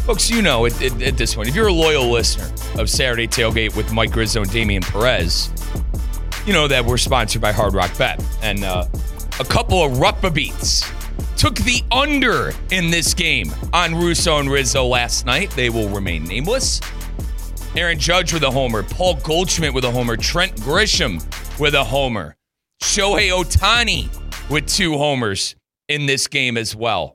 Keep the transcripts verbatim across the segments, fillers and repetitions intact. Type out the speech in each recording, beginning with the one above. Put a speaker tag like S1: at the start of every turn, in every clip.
S1: Folks, you know at, at, at this point, if you're a loyal listener of Saturday Tailgate with Mike Rizzo and Damian Perez, you know that we're sponsored by Hard Rock Bet. And uh, a couple of Rukba beats took the under in this game on Russo and Rizzo last night. They will remain nameless. Aaron Judge with a homer. Paul Goldschmidt with a homer. Trent Grisham with a homer. Shohei Ohtani with two homers in this game as well.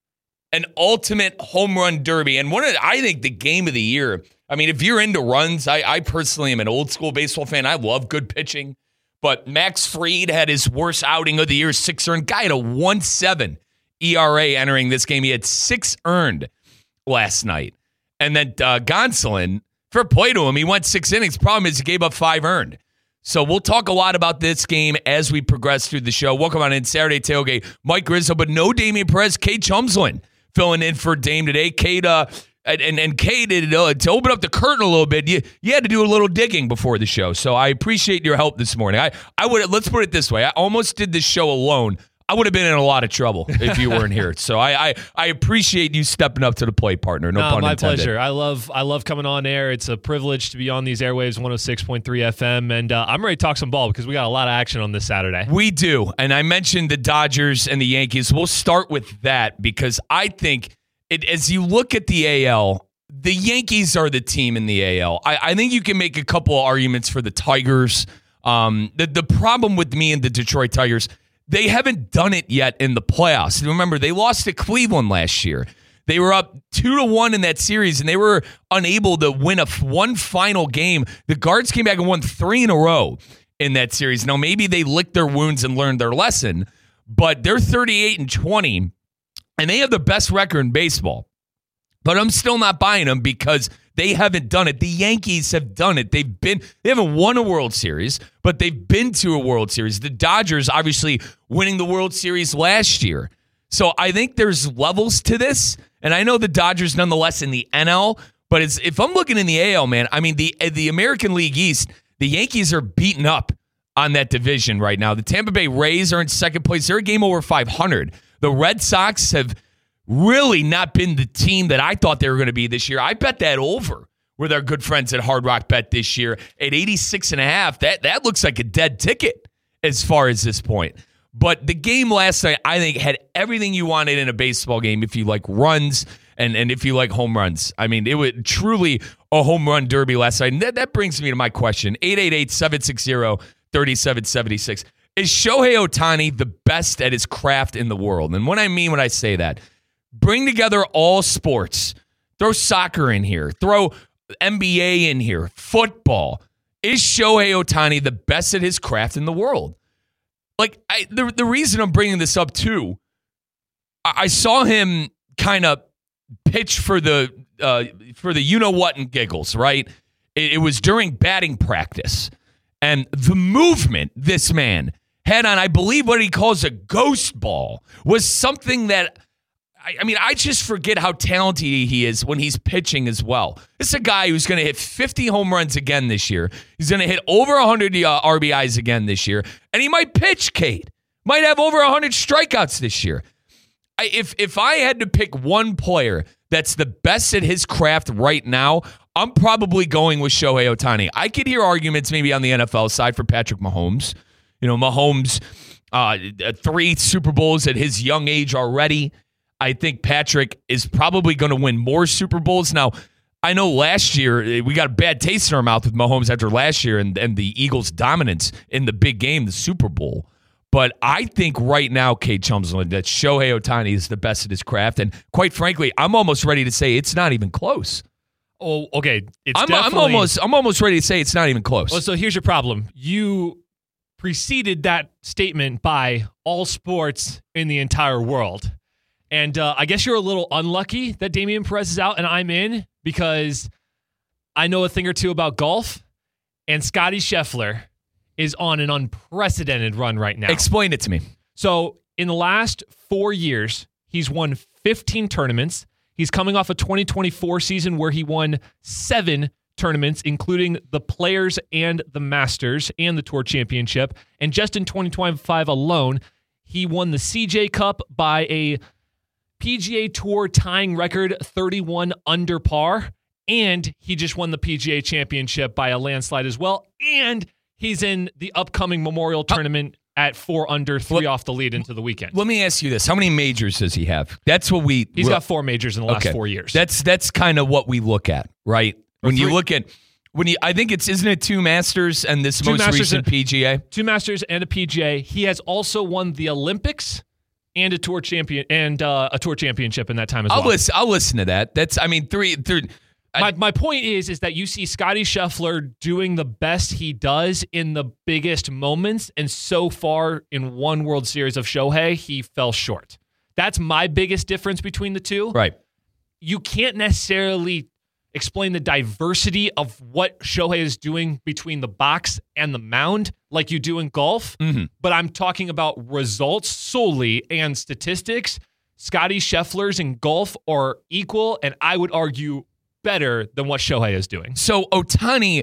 S1: An ultimate home run derby. And one of the, I think the game of the year. I mean, if you're into runs, I, I personally am an old school baseball fan. I love good pitching. But Max Fried had his worst outing of the year, six earned. Guy had a one point seven E R A entering this game. He had six earned last night. And then uh, Gonsolin, fair play to him, he went six innings. Problem is he gave up five earned. So we'll talk a lot about this game as we progress through the show. Welcome on in Saturday Tailgate. Mike Rizzo, but no Damian Perez. Cade Chumslin filling in for Dame today. Cade, uh, and, and Cade, uh, to open up the curtain a little bit, you, you had to do a little digging before the show. So I appreciate your help this morning. I, I would, let's put it this way. I almost did this show alone. I would have been in a lot of trouble if you weren't here. So I, I I appreciate you stepping up to the plate, partner. No, no pun
S2: my
S1: intended.
S2: pleasure. I love I love coming on air. It's a privilege to be on these airwaves, one oh six point three F M, and uh, I'm ready to talk some ball because we got a lot of action on this Saturday.
S1: We do, and I mentioned the Dodgers and the Yankees. We'll start with that because I think it, as you look at the A L, the Yankees are the team in the A L. I, I think you can make a couple of arguments for the Tigers. Um, the the problem with me and the Detroit Tigers, they haven't done it yet in the playoffs. Remember, they lost to Cleveland last year. They were up two to one in that series, and they were unable to win a f- one final game. The Guards came back and won three in a row in that series. Now, maybe they licked their wounds and learned their lesson, but they're thirty-eight and twenty, and they have the best record in baseball. But I'm still not buying them because they haven't done it. The Yankees have done it. They've been, they haven't won a World Series, but they've been to a World Series. The Dodgers obviously winning the World Series last year. So I think there's levels to this. And I know the Dodgers nonetheless in the N L, but it's, if I'm looking in the A L, man, I mean, the the American League East, the Yankees are beaten up on that division right now. The Tampa Bay Rays are in second place. They're a game over five hundred. The Red Sox have really not been the team that I thought they were going to be this year. I bet that over with our good friends at Hard Rock Bet this year at eighty-six and a half. That, that looks like a dead ticket as far as this point. But the game last night, I think, had everything you wanted in a baseball game if you like runs and, and if you like home runs. I mean, it was truly a home run derby last night. And that, that brings me to my question. eight eight eight, seven six zero, three seven seven six. Is Shohei Ohtani the best at his craft in the world? And what I mean when I say that, bring together all sports. Throw soccer in here. Throw N B A in here. Football. Is Shohei Ohtani the best at his craft in the world? Like, I, the, the reason I'm bringing this up, too, I, I saw him kind of pitch for the, uh, for the you-know-what and giggles, right? It, it was during batting practice. And the movement this man had on, I believe what he calls a ghost ball, was something that I mean, I just forget how talented he is when he's pitching as well. This is a guy who's going to hit fifty home runs again this year. He's going to hit over one hundred uh, R B Is again this year. And he might pitch, Kate. Might have over one hundred strikeouts this year. I, if, if I had to pick one player that's the best at his craft right now, I'm probably going with Shohei Ohtani. I could hear arguments maybe on the N F L side for Patrick Mahomes. You know, Mahomes, uh, three Super Bowls at his young age already. I think Patrick is probably going to win more Super Bowls. Now, I know last year we got a bad taste in our mouth with Mahomes after last year and, and the Eagles' dominance in the big game, the Super Bowl. But I think right now, Cade Chumslin, that Shohei Ohtani is the best at his craft. And quite frankly, I'm almost ready to say it's not even close.
S2: Oh, okay. It's
S1: I'm,
S2: definitely...
S1: I'm almost I'm almost ready to say it's not even close.
S2: Well, so here's your problem. You preceded that statement by all sports in the entire world. And uh, I guess you're a little unlucky that Damian Perez is out and I'm in because I know a thing or two about golf, and Scottie Scheffler is on an unprecedented run right now.
S1: Explain it to me.
S2: So in the last four years, he's won fifteen tournaments. He's coming off a twenty twenty-four season where he won seven tournaments, including the Players and the Masters and the Tour Championship. And just in twenty twenty-five alone, he won the C J Cup by a P G A Tour tying record thirty-one under par, and he just won the P G A Championship by a landslide as well, and he's in the upcoming Memorial Tournament at four under, three well, off the lead into the weekend.
S1: Let me ask you this. How many majors does he have? That's what we...
S2: He's got four majors in the last
S1: okay.
S2: four years.
S1: That's that's kind of what we look at, right?
S2: Or
S1: when
S2: three.
S1: you look at... when you, I think it's... Isn't it two Masters and this
S2: two
S1: most
S2: Masters
S1: recent
S2: and,
S1: P G A?
S2: Two Masters and a P G A. He has also won the Olympics and a tour champion and uh, a tour championship in that time as
S1: I'll
S2: well.
S1: Listen, I'll listen to that. That's... I mean, three... three
S2: My my point is is that you see Scottie Scheffler doing the best he does in the biggest moments, and so far in one World Series of Shohei, he fell short. That's my biggest difference between the two.
S1: Right.
S2: You can't necessarily explain the diversity of what Shohei is doing between the box and the mound like you do in golf,
S1: mm-hmm.
S2: but I'm talking about results solely and statistics. Scottie Scheffler's in golf are equal, and I would argue better than what Shohei is doing.
S1: So Ohtani,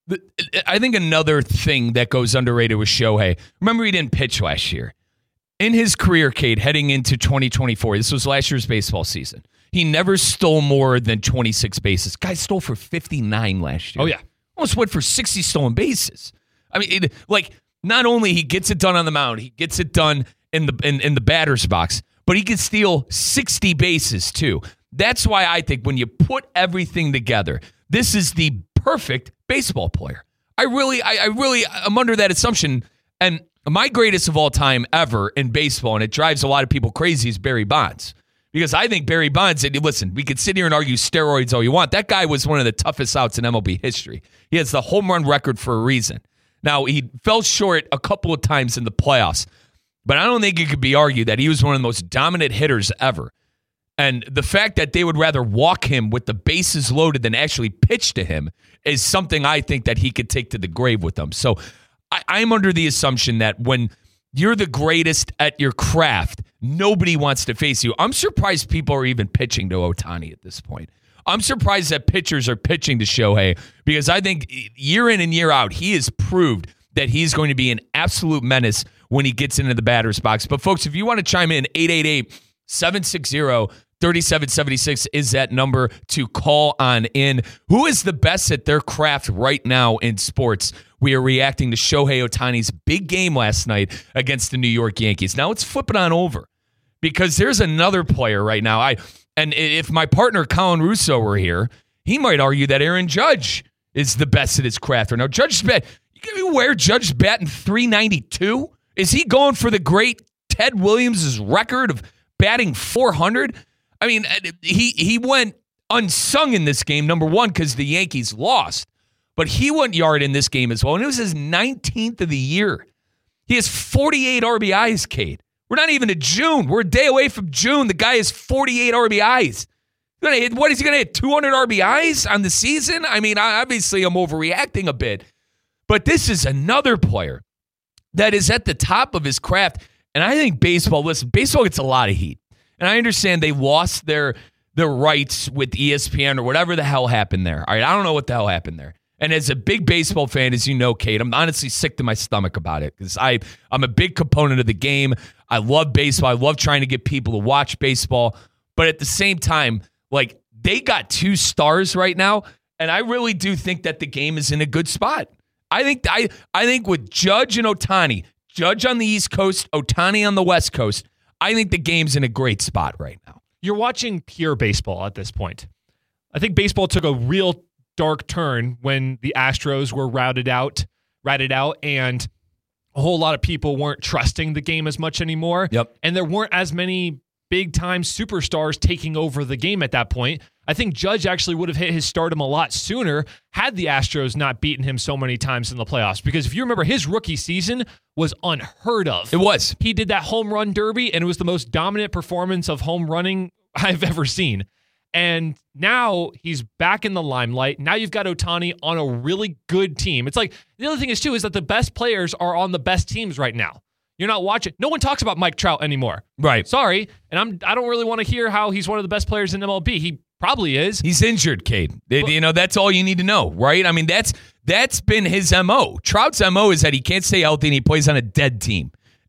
S1: I think another thing that goes underrated with Shohei, remember he didn't pitch last year. In his career, Cade, heading into twenty twenty-four, this was last year's baseball season, he never stole more than twenty-six bases. Guy stole for fifty-nine last year.
S2: Oh, yeah.
S1: Almost went for sixty stolen bases. I mean, it, like, not only he gets it done on the mound, he gets it done in the in, in the batter's box, but he can steal sixty bases, too. That's why I think when you put everything together, this is the perfect baseball player. I really, I, I really, I'm under that assumption. And my greatest of all time ever in baseball, and it drives a lot of people crazy, is Barry Bonds. Because I think Barry Bonds, listen, we could sit here and argue steroids all you want. That guy was one of the toughest outs in M L B history. He has the home run record for a reason. Now, he fell short a couple of times in the playoffs, but I don't think it could be argued that he was one of the most dominant hitters ever. And the fact that they would rather walk him with the bases loaded than actually pitch to him is something I think that he could take to the grave with them. So I, I'm under the assumption that when you're the greatest at your craft, nobody wants to face you. I'm surprised people are even pitching to Ohtani at this point. I'm surprised that pitchers are pitching to Shohei because I think year in and year out, he has proved that he's going to be an absolute menace when he gets into the batter's box. But folks, if you want to chime in, eight eight eight, seven six zero, three seven seven six is that number to call on in. Who is the best at their craft right now in sports? We are reacting to Shohei Ohtani's big game last night against the New York Yankees. Now let's flip it on over because there's another player right now. I and if my partner Colin Russo were here, he might argue that Aaron Judge is the best at his craft right now. Judge's bat, you wear Judge batting three ninety-two? Is he going for the great Ted Williams' record of batting four hundred? I mean, he he went unsung in this game, number one, because the Yankees lost. But he went yard in this game as well, and it was his nineteenth of the year. He has forty-eight R B Is, Cade. We're not even to June. We're a day away from June. The guy has forty-eight R B Is. Gonna hit, what is he going to hit, two hundred R B Is on the season? I mean, obviously I'm overreacting a bit. But this is another player that is at the top of his craft. And I think baseball, listen, baseball gets a lot of heat. And I understand they lost their their rights with E S P N or whatever the hell happened there. All right, I don't know what the hell happened there. And as a big baseball fan, as you know, Kate, I'm honestly sick to my stomach about it because I I'm a big component of the game. I love baseball. I love trying to get people to watch baseball. But at the same time, like, they got two stars right now, and I really do think that the game is in a good spot. I think I I think with Judge and Ohtani, Judge on the East Coast, Ohtani on the West Coast, I think the game's in a great spot right now.
S2: You're watching pure baseball at this point. I think baseball took a real dark turn when the Astros were routed out, ratted out, and a whole lot of people weren't trusting the game as much anymore.
S1: Yep.
S2: And there weren't as many big-time superstars taking over the game at that point. I think Judge actually would have hit his stardom a lot sooner had the Astros not beaten him so many times in the playoffs. Because if you remember, his rookie season was unheard of.
S1: It was.
S2: He did that home run derby, and it was the most dominant performance of home running I've ever seen. And now he's back in the limelight. Now you've got Ohtani on a really good team. It's like, the other thing is, too, is that the best players are on the best teams right now. You're not watching. No one talks about Mike Trout anymore.
S1: Right.
S2: Sorry. And I'm, I don't really want to hear how he's one of the best players in M L B. He probably is.
S1: He's injured, Cade. Well, you know, that's all you need to know, right? I mean, that's that's been his M O. Trout's M O is that he can't stay healthy and he plays on a dead team.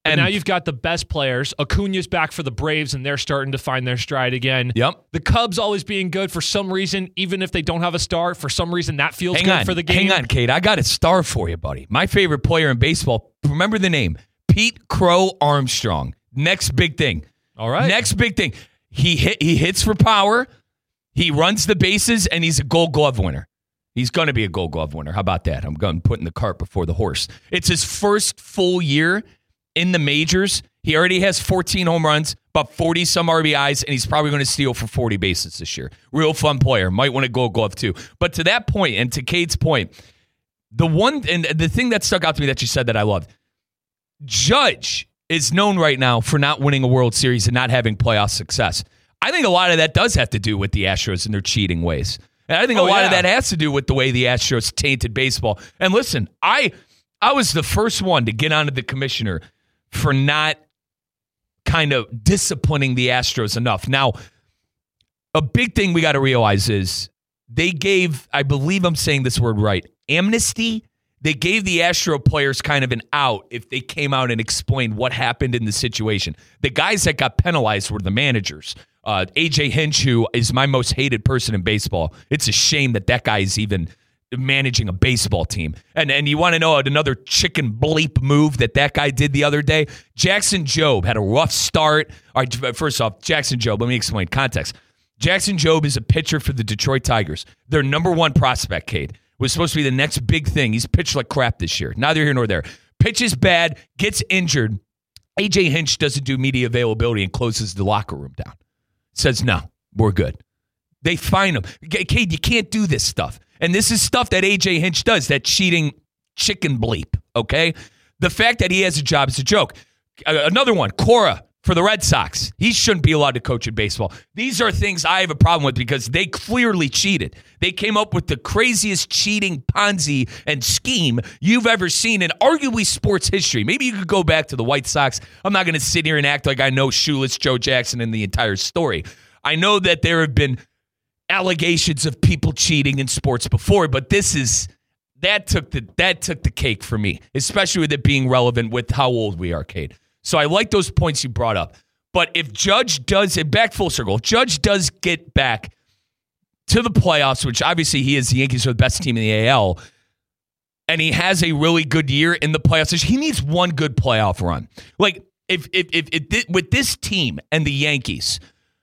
S1: And
S2: now you've got the best players. Acuna's back for the Braves, and they're starting to find their stride again.
S1: Yep.
S2: The Cubs always being good for some reason, even if they don't have a star. For some reason, that feels
S1: hang
S2: good
S1: on,
S2: for the game.
S1: Hang on, Kate. I got a star for you, buddy. My favorite player in baseball. Remember the name. Pete Crow Armstrong. Next big thing.
S2: All right.
S1: Next big thing. He hit. He hits for power. He runs the bases, and he's a Gold Glove winner. He's going to be a Gold Glove winner. How about that? I'm going putting the cart before the horse. It's his first full year in the majors. He already has fourteen home runs, about forty-some R B Is, and he's probably going to steal for forty bases this year. Real fun player. Might want to Gold Glove too. But to that point, and to Cade's point, the one and the thing that stuck out to me that you said that I loved, Judge is known right now for not winning a World Series and not having playoff success. I think a lot of that does have to do with the Astros and their cheating ways. And I think
S2: oh,
S1: a lot
S2: yeah.
S1: of that has to do with the way the Astros tainted baseball. And listen, I I was the first one to get onto the commissioner for not kind of disciplining the Astros enough. Now, a big thing we got to realize is they gave, I believe I'm saying this word right, amnesty. They gave the Astro players kind of an out if they came out and explained what happened in the situation. The guys that got penalized were the managers. Uh, A J Hinch, who is my most hated person in baseball. It's a shame that that guy is even managing a baseball team. And and you want to know another chicken bleep move that that guy did the other day? Jackson Jobe had a rough start. All right, first off, Jackson Jobe, let me explain context. Jackson Jobe is a pitcher for the Detroit Tigers. Their number one prospect, Cade, was supposed to be the next big thing. He's pitched like crap this year. Neither here nor there. Pitches bad, gets injured. A J Hinch doesn't do media availability and closes the locker room down. Says, no, we're good. They fine him. Cade, you can't do this stuff. And this is stuff that A J Hinch does, that cheating chicken bleep, okay? The fact that he has a job is a joke. Uh, another one, Cora for the Red Sox. He shouldn't be allowed to coach in baseball. These are things I have a problem with because they clearly cheated. They came up with the craziest cheating Ponzi and scheme you've ever seen in arguably sports history. Maybe you could go back to the White Sox. I'm not going to sit here and act like I know Shoeless Joe Jackson and the entire story. I know that there have been allegations of people cheating in sports before, but this is that took the that took the cake for me, especially with it being relevant with how old we are, Cade. So I like those points you brought up. But if Judge does it back full circle, if Judge does get back to the playoffs, which obviously he is, the Yankees are the best team in the A L, and he has a really good year in the playoffs, he needs one good playoff run. Like if if if, if with this team and the Yankees,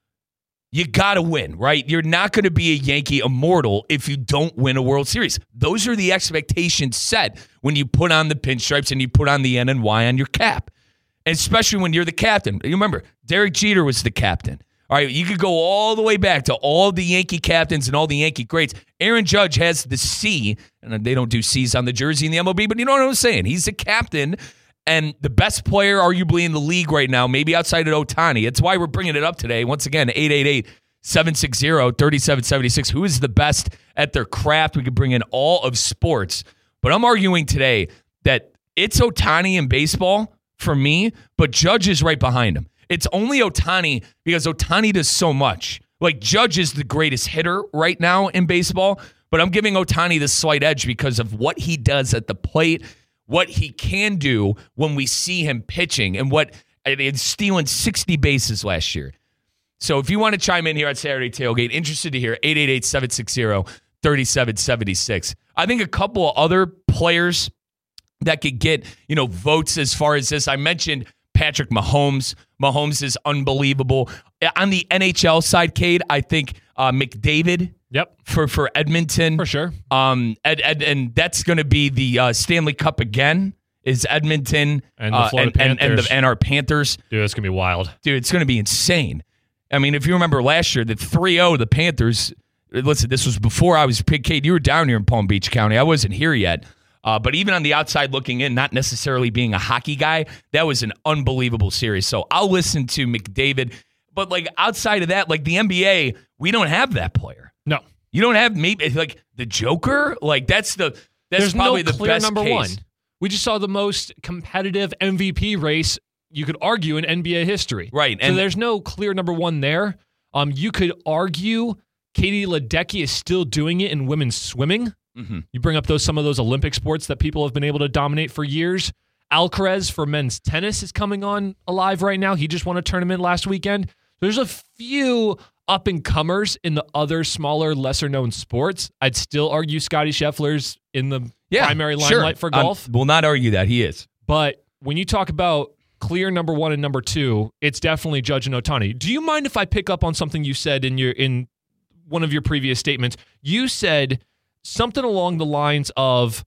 S1: you got to win, right? You're not going to be a Yankee immortal if you don't win a World Series. Those are the expectations set when you put on the pinstripes and you put on the N and Y on your cap, and especially when you're the captain. You remember, Derek Jeter was the captain. All right, you could go all the way back to all the Yankee captains and all the Yankee greats. Aaron Judge has the C, and they don't do C's on the jersey in the M L B, but you know what I'm saying. He's the captain and the best player arguably in the league right now, maybe outside of Ohtani. It's why we're bringing it up today. Once again, eight eight eight, seven six zero, three seven seven six. Who is the best at their craft? We could bring in all of sports. But I'm arguing today that it's Ohtani in baseball for me, but Judge is right behind him. It's only Ohtani because Ohtani does so much. Like, Judge is the greatest hitter right now in baseball, but I'm giving Ohtani the slight edge because of what he does at the plate, what he can do when we see him pitching, and what and stealing sixty bases last year. So if you want to chime in here on Saturday Tailgate, interested to hear, eight eight eight, seven six zero, three seven seven six. I think a couple of other players that could get, you know, votes as far as this. I mentioned Patrick Mahomes. Mahomes is unbelievable. On the N H L side, Cade, I think uh, McDavid
S2: Yep.
S1: for, for Edmonton.
S2: For sure.
S1: Um, Ed, Ed, and that's going to be the uh, Stanley Cup again, is Edmonton.
S2: And the
S1: uh,
S2: Florida
S1: and, and, and,
S2: Panthers.
S1: the, and our Panthers.
S2: Dude, it's going to be wild.
S1: Dude, it's going to be insane. I mean, if you remember last year, the three oh, the Panthers, listen, this was before I was Pig Cade. You were down here in Palm Beach County. I wasn't here yet. Uh, but even on the outside looking in, not necessarily being a hockey guy, that was an unbelievable series. So I'll listen to McDavid. But, like, outside of that, like the N B A, we don't have that player.
S2: No.
S1: You don't have maybe like the Joker. Like that's the that's
S2: There's
S1: probably
S2: no
S1: the
S2: clear
S1: best
S2: number
S1: case.
S2: one. We just saw the most competitive M V P race you could argue in N B A history.
S1: Right.
S2: So
S1: And
S2: there's no clear number one there. Um, you could argue Katie Ledecky is still doing it in women's swimming.
S1: mm-hmm.
S2: You bring up those some of those Olympic sports that people have been able to dominate for years. Alcaraz for men's tennis is coming on alive right now. He just won a tournament last weekend. There's a few up-and-comers in the other smaller, lesser-known sports. I'd still argue Scottie Scheffler's in the
S1: yeah,
S2: primary limelight
S1: sure.
S2: for golf.
S1: I will not argue that. He is.
S2: But when you talk about clear number one and number two, it's definitely Judge and Ohtani. Do you mind if I pick up on something you said in your in one of your previous statements? You said something along the lines of,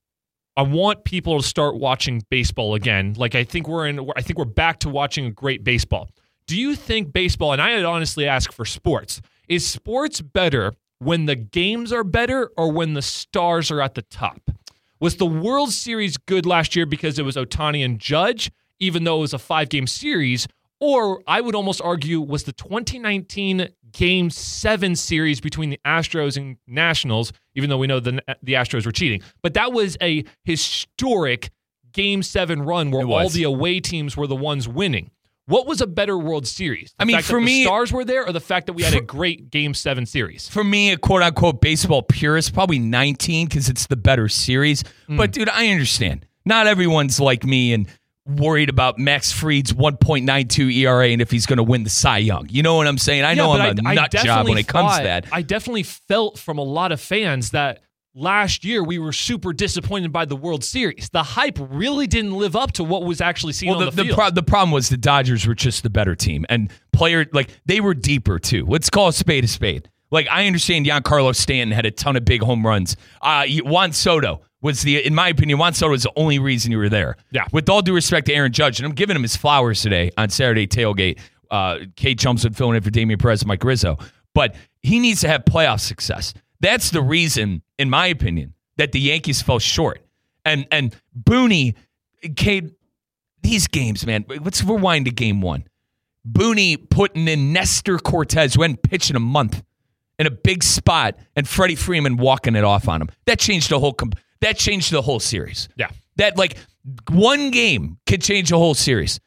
S2: I want people to start watching baseball again. Like I think we're in I think we're back to watching a great baseball. Do you think baseball, and I would honestly ask for sports, is sports better when the games are better or when the stars are at the top? Was the World Series good last year because it was Ohtani and Judge, even though it was a five-game series? Or I would almost argue, was the twenty nineteen Game seven series between the Astros and Nationals, even though we know the, the Astros were cheating, but that was a historic Game seven run where all the away teams were the ones winning. What was a better World Series? The
S1: I mean,
S2: fact
S1: for
S2: that
S1: me,
S2: the stars were there, or the fact that we had a great Game seven series?
S1: For me, a quote-unquote baseball purist, probably nineteen because it's the better series. Mm. But, dude, I understand. Not everyone's like me and worried about Max Fried's one point nine two E R A and if he's going to win the Cy Young. You know what I'm saying? I
S2: yeah,
S1: know I'm
S2: I,
S1: a nut job when it comes
S2: thought,
S1: to that.
S2: I definitely felt from a lot of fans that last year we were super disappointed by the World Series. The hype really didn't live up to what was actually seen
S1: well,
S2: on
S1: the,
S2: the
S1: the
S2: field.
S1: Pro- the problem was the Dodgers were just the better team. And player, like, they were deeper, too. Let's call a spade a spade. Like, I understand Giancarlo Stanton had a ton of big home runs. Uh, Juan Soto was the, in my opinion, Juan Soto was the only reason you were there.
S2: Yeah.
S1: With all due respect to Aaron Judge, and I'm giving him his flowers today on Saturday Tailgate. Uh, Kate Jumpson filling in for Damian Perez and Mike Rizzo. But he needs to have playoff success. That's the reason, in my opinion, that the Yankees fell short. And and Booney, Kate, these games, man, let's rewind to game one. Booney putting in Nestor Cortez, who hadn't pitched in a month, in a big spot, and Freddie Freeman walking it off on him. That changed the whole comp- that changed the whole series.
S2: Yeah.
S1: That, like, one game could change the whole series.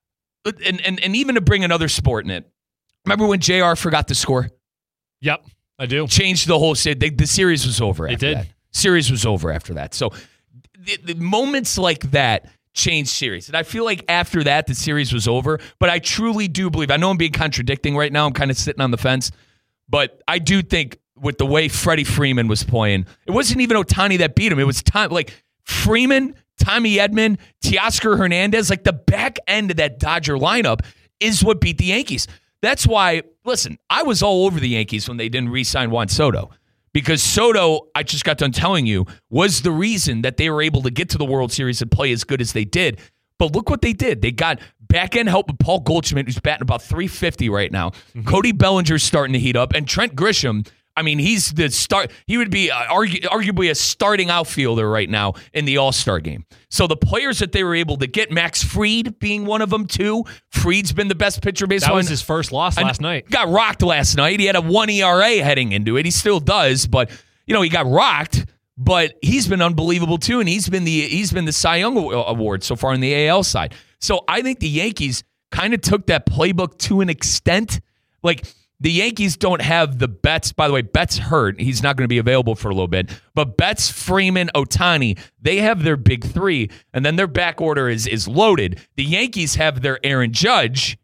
S1: And and and even to bring another sport in it. Remember when J R forgot to score?
S2: Yep, I do.
S1: Changed the whole series. The, the series was over after
S2: it did.
S1: that. Series was over after that. So the, the moments like that change series. And I feel like after that, the series was over. But I truly do believe, I know I'm being contradicting right now. I'm kind of sitting on the fence. But I do think with the way Freddie Freeman was playing, it wasn't even Ohtani that beat him. It was Tom, like Freeman, Tommy Edman, Teoscar Hernandez. Like the back end of that Dodger lineup is what beat the Yankees. That's why, listen, I was all over the Yankees when they didn't re-sign Juan Soto. Because Soto, I just got done telling you, was the reason that they were able to get to the World Series and play as good as they did. But look what they did. They got back-end help with Paul Goldschmidt, who's batting about three fifty right now. Mm-hmm. Cody Bellinger's starting to heat up. And Trent Grisham, I mean, he's the start. He would be uh, argu- arguably a starting outfielder right now in the All-Star game. So the players that they were able to get, Max Fried being one of them too. Fried's been the best pitcher baseball.
S2: That was his first loss last night.
S1: Got rocked last night. He had a one E R A heading into it. He still does, but you know he got rocked. But he's been unbelievable too, and he's been the he's been the Cy Young Award so far on the A L side. So I think the Yankees kind of took that playbook to an extent. Like the Yankees don't have the Betts. By the way, Betts hurt. He's not going to be available for a little bit. But Betts, Freeman, Ohtani, they have their big three, and then their back order is is loaded. The Yankees have their Aaron Judge,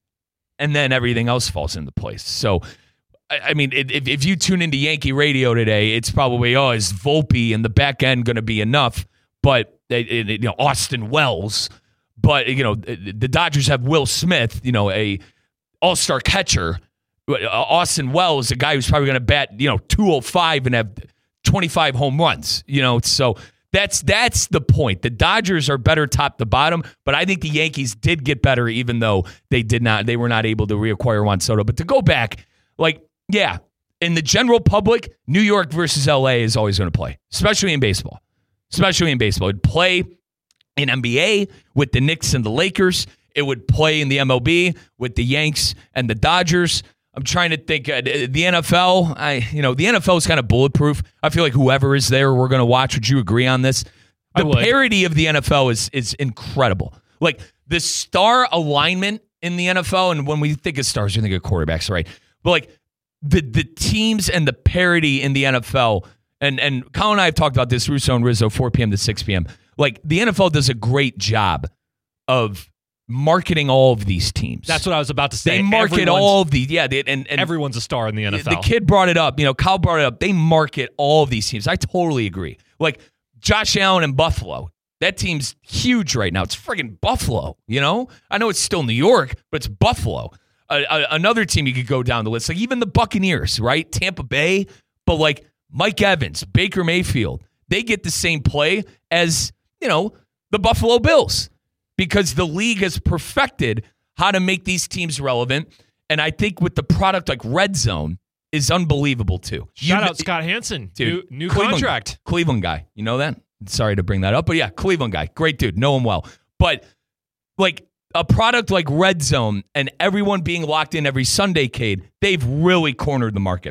S1: and then everything else falls into place. So. I mean, if, if you tune into Yankee radio today, it's probably, oh, is Volpe in the back end going to be enough? But, you know, Austin Wells. But, you know, the Dodgers have Will Smith, you know, a all-star catcher. Austin Wells, a guy who's probably going to bat, you know, two oh five and have twenty-five home runs. You know, so that's that's the point. The Dodgers are better top to bottom, but I think the Yankees did get better even though they did not, they were not able to reacquire Juan Soto. But to go back, like, yeah, in the general public, New York versus L A is always going to play, especially in baseball. Especially in baseball. It would play in N B A with the Knicks and the Lakers. It would play in the M L B with the Yanks and the Dodgers. I'm trying to think. Uh, the N F L, I you know, the N F L is kind of bulletproof. I feel like whoever is there, we're going to watch. Would you agree on this? The parity of the N F L is is incredible. Like the star alignment in the N F L, and when we think of stars, we think of quarterbacks, right? But like, The the teams and the parity in the N F L and and Colin and I have talked about this, Russo and Rizzo, four p.m. to six p.m. Like, the N F L does a great job of marketing all of these teams.
S2: That's what I was about to say.
S1: They market
S2: Everyone's-
S1: all of these. Yeah, they, and, and
S2: Everyone's a star in the N F L.
S1: the kid brought it up. You know, Kyle brought it up. They market all of these teams. I totally agree. Like, Josh Allen and Buffalo. That team's huge right now. It's friggin' Buffalo, you know? I know it's still New York, but it's Buffalo. Uh, uh, another team you could go down the list, like even the Buccaneers, right? Tampa Bay, but like Mike Evans, Baker Mayfield, they get the same play as, you know, the Buffalo Bills because the league has perfected how to make these teams relevant. And I think with the product like Red Zone is unbelievable too.
S2: Shout
S1: You-
S2: out Scott Hansen.
S1: Dude,
S2: new new
S1: Cleveland-
S2: contract.
S1: Cleveland guy. You know that? Sorry to bring that up, but yeah, Cleveland guy. Great dude. Know him well. But like a product like Red Zone and everyone being locked in every Sunday, Cade, they've really cornered the market.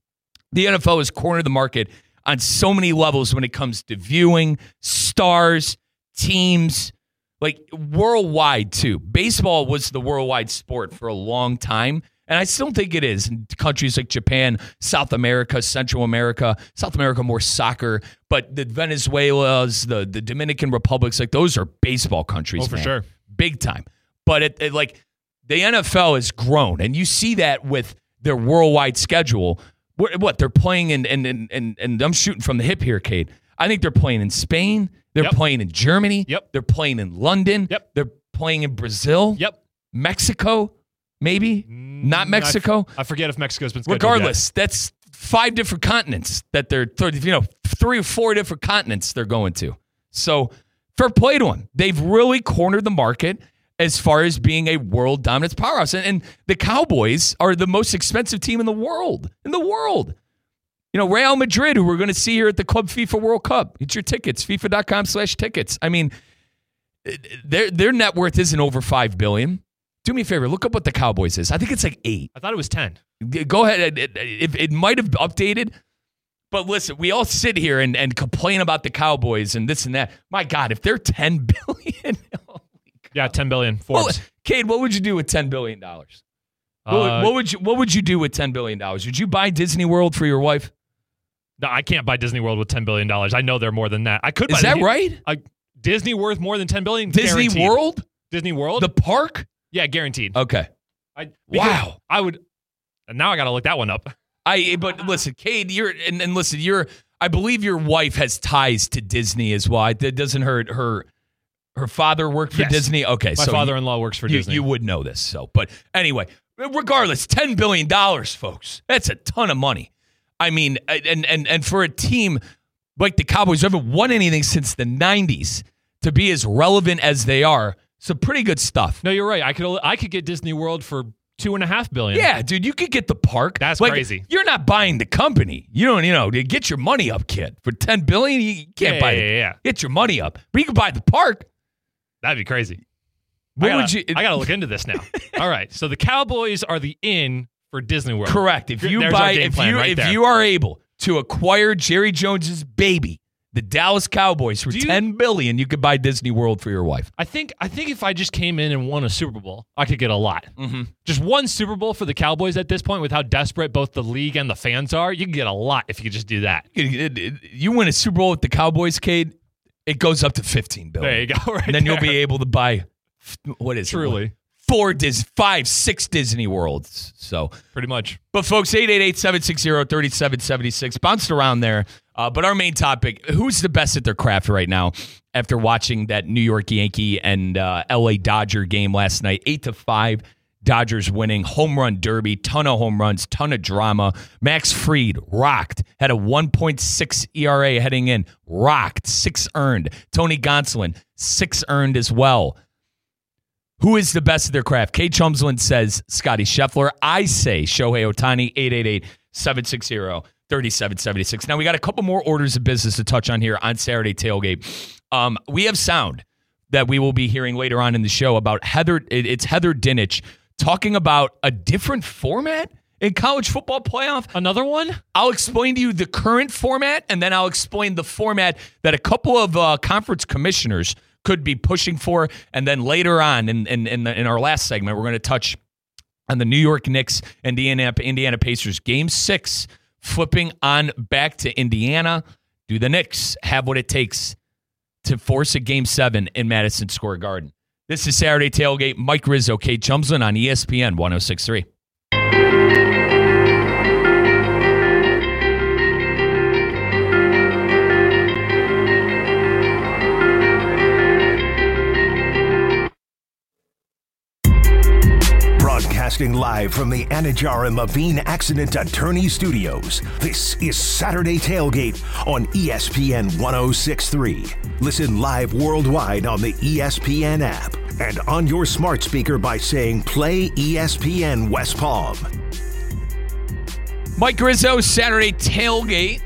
S1: The N F L has cornered the market on so many levels when it comes to viewing, stars, teams, like worldwide too. Baseball was the worldwide sport for a long time. And I still think it is in countries like Japan, South America, Central America, South America more soccer, but the Venezuelas, the, the Dominican Republics, like those are baseball countries.
S2: Oh, for
S1: man.
S2: sure.
S1: Big time. But it, it like the N F L has grown, and you see that with their worldwide schedule. What, what they're playing in, and and and and I'm shooting from the hip here, Cade. I think they're playing in Spain. They're
S2: Yep.
S1: playing in Germany.
S2: Yep.
S1: They're playing in London.
S2: Yep.
S1: They're playing in Brazil.
S2: Yep.
S1: Mexico, maybe not
S2: Mm,
S1: Mexico.
S2: I, f- I forget if Mexico's been scheduled
S1: Regardless, that's five different continents that they're, th- you know, three or four different continents they're going to. So fair play to them. They've really cornered the market as far as being a world dominance powerhouse. And, and the Cowboys are the most expensive team in the world, in the world. You know, Real Madrid, who we're going to see here at the Club FIFA World Cup. Get your tickets, FIFA.com slash tickets. I mean, their their net worth isn't over five billion dollars. Do me a favor, look up what the Cowboys is. I think it's like eight.
S2: I thought it was ten.
S1: Go ahead. It, it, it might have updated, but listen, we all sit here and, and complain about the Cowboys and this and that. My God, if they're ten billion dollars.
S2: Yeah, ten billion. Forbes.
S1: Well, Cade, what would you do with ten billion dollars? What,
S2: Uh,
S1: what would you What would you do with ten billion dollars? Would you buy Disney World for your wife?
S2: No, I can't buy Disney World with ten billion dollars. I know they're more than that. I could.
S1: Is
S2: buy
S1: that
S2: the-
S1: right?
S2: A Disney worth more than ten billion dollars?
S1: Disney
S2: Guaranteed.
S1: World?
S2: Disney World?
S1: The park?
S2: yeah, guaranteed.
S1: Okay.
S2: I, because
S1: Wow.
S2: I would. And now I got to look that one up.
S1: I but listen, Cade, you're and, and listen, you're I believe your wife has ties to Disney as well. It doesn't her her her father work for
S2: Yes.
S1: Disney? Okay,
S2: My
S1: so you-
S2: father-in-law works for
S1: you,
S2: Disney.
S1: you would know this. So, but anyway, regardless, ten billion dollars, folks. That's a ton of money. I mean, and and and for a team like the Cowboys who haven't won anything since the nineties to be as relevant as they are, some pretty good stuff.
S2: No, you're right. I could I could get Disney World for two and a half billion.
S1: Yeah, dude, you could get the park.
S2: That's
S1: Like,
S2: crazy.
S1: You're not buying the company. You don't, you know, get your money up, kid. For ten billion, you can't
S2: Yeah,
S1: buy
S2: yeah,
S1: it.
S2: yeah, yeah.
S1: Get your money up, but you can buy the park.
S2: That'd be crazy.
S1: What
S2: I gotta,
S1: would you?
S2: I got to look into this now. All right. So the Cowboys are the in for Disney World.
S1: Correct. If you
S2: There's our
S1: buy,
S2: game
S1: if
S2: plan
S1: you
S2: right
S1: if
S2: there.
S1: you are able to acquire Jerry Jones's baby, the Dallas Cowboys, for
S2: Do you-
S1: ten billion, you could buy Disney World for your wife.
S2: I think I think if I just came in and won a Super Bowl, I could get a lot.
S1: Mm-hmm.
S2: Just one Super Bowl for the Cowboys at this point, with how desperate both the league and the fans are, you can get a lot if you could just do that.
S1: You win a Super Bowl with the Cowboys, Cade, it goes up to fifteen billion.
S2: There you go. Right
S1: And then you'll
S2: there.
S1: be able to buy what is it?
S2: Truly.
S1: Four Dis, five, six Disney Worlds. So,
S2: Pretty much.
S1: but folks, eight eight eight, seven six zero, three seven seven six, bounced around there. Uh, but our main topic, who's the best at their craft right now after watching that New York Yankee and uh, L A Dodger game last night? Eight to five, Dodgers winning, home run derby, ton of home runs, ton of drama. Max Fried rocked, had a one point six E R A heading in, rocked, six earned. Tony Gonsolin, six earned as well. Who is the best at their craft? Kate Chumsland says Scotty Scheffler. I say Shohei Ohtani, eight eight eight, seven six zero, three seven seven six. Now, we got a couple more orders of business to touch on here on Saturday Tailgate. Um, we have sound that we will be hearing later on in the show about Heather. It's Heather Dinich talking about a different format in college football playoff.
S2: Another one?
S1: I'll explain to you the current format, and then I'll explain the format that a couple of uh, conference commissioners could be pushing for. And then later on in in in, the, in our last segment, we're going to touch on the New York Knicks and Indiana, Indiana Pacers game six flipping on back to Indiana. Do the Knicks have what it takes to force a game seven in Madison Square Garden? This is Saturday Tailgate. Mike Rizzo, Kate Chumslin on E S P N one oh six point three.
S3: Broadcasting live from the Anajar and Levine Accident Attorney Studios, this is Saturday Tailgate on E S P N one oh six point three. Listen live worldwide on the E S P N app and on your smart speaker by saying play E S P N West Palm.
S1: Mike Rizzo, Saturday Tailgate.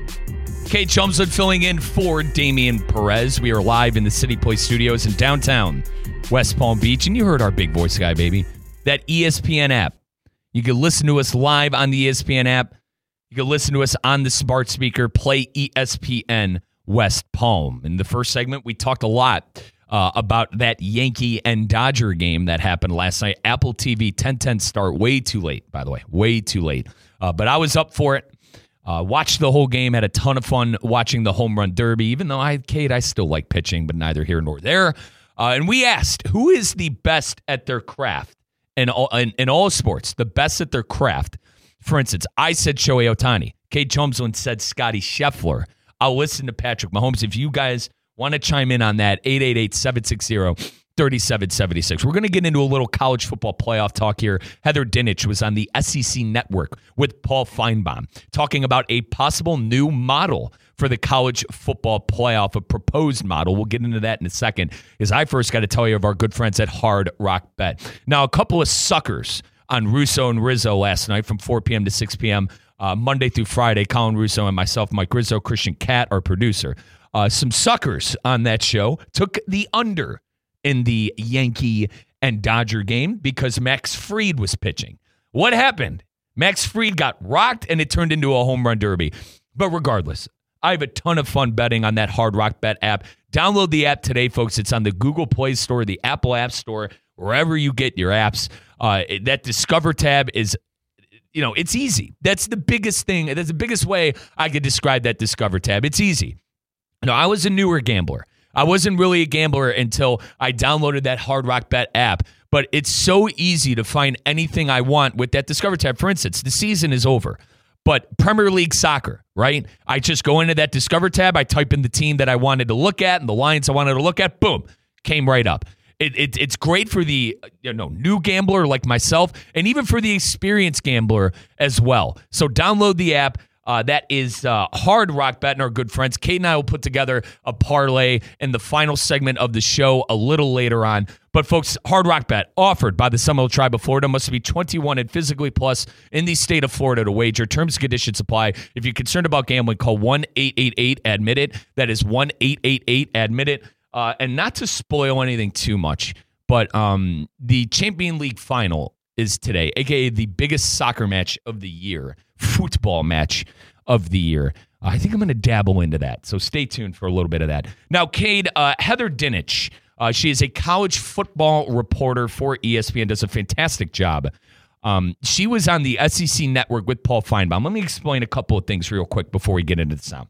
S1: Kate Chumslin filling in for Damian Perez. We are live in the City Place Studios in downtown West Palm Beach. And you heard our big voice guy, baby. That E S P N app. You can listen to us live on the E S P N app. You can listen to us on the smart speaker. Play E S P N West Palm. In the first segment, we talked a lot uh, about that Yankee and Dodger game that happened last night. Apple T V ten ten start. Way too late, by the way. Way too late. Uh, but I was up for it. Uh, watched the whole game. Had a ton of fun watching the home run derby. Even though, I, Kate, I still like pitching, but neither here nor there. Uh, and we asked, who is the best at their craft? In all, in, in all sports, the best at their craft. For instance, I said Shohei Ohtani. Kate Chumslin said Scotty Scheffler. I'll listen to Patrick Mahomes. If you guys want to chime in on that, eight eight eight, seven six zero, three seven seven six. We're going to get into a little college football playoff talk here. Heather Dinich was on the S E C Network with Paul Feinbaum talking about a possible new model for the college football playoff, a proposed model. We'll get into that in a second, because I first got to tell you of our good friends at Hard Rock Bet. Now, a couple of suckers on Russo and Rizzo last night from four p.m. to six p.m., uh, Monday through Friday. Colin Russo and myself, Mike Rizzo, Christian Catt, our producer. Uh, some suckers on that show took the under in the Yankee and Dodger game because Max Fried was pitching. What happened? Max Fried got rocked, and it turned into a home run derby. But regardless, I have a ton of fun betting on that Hard Rock Bet app. Download the app today, folks. It's on the Google Play Store, the Apple App Store, wherever you get your apps. Uh, that Discover tab is, you know, it's easy. That's the biggest thing. That's the biggest way I could describe that Discover tab. It's easy. You know, I was a newer gambler. I wasn't really a gambler until I downloaded that Hard Rock Bet app. But it's so easy to find anything I want with that Discover tab. For instance, the season is over. But Premier League soccer, right? I just go into that Discover tab. I type in the team that I wanted to look at and the lines I wanted to look at. Boom, came right up. It, it, it's great for the you know new gambler like myself, and even for the experienced gambler as well. So download the app. Uh, that is uh, Hard Rock Bet, and our good friends. Kate and I will put together a parlay in the final segment of the show a little later on. But, folks, Hard Rock Bet, offered by the Seminole Tribe of Florida, must be twenty-one and physically plus in the state of Florida to wager. Terms and conditions apply. If you're concerned about gambling, call one eight eight eight admit it. That is one eight eight eight admit it. Uh, and not to spoil anything too much, but um, the Champion League final is today, a k a the biggest soccer match of the year, football match of the year. Uh, I think I'm going to dabble into that, so stay tuned for a little bit of that. Now, Cade, uh, Heather Dinich, uh, she is a college football reporter for E S P N, does a fantastic job. Um, she was on the S E C Network with Paul Feinbaum. Let me explain a couple of things real quick before we get into the sound.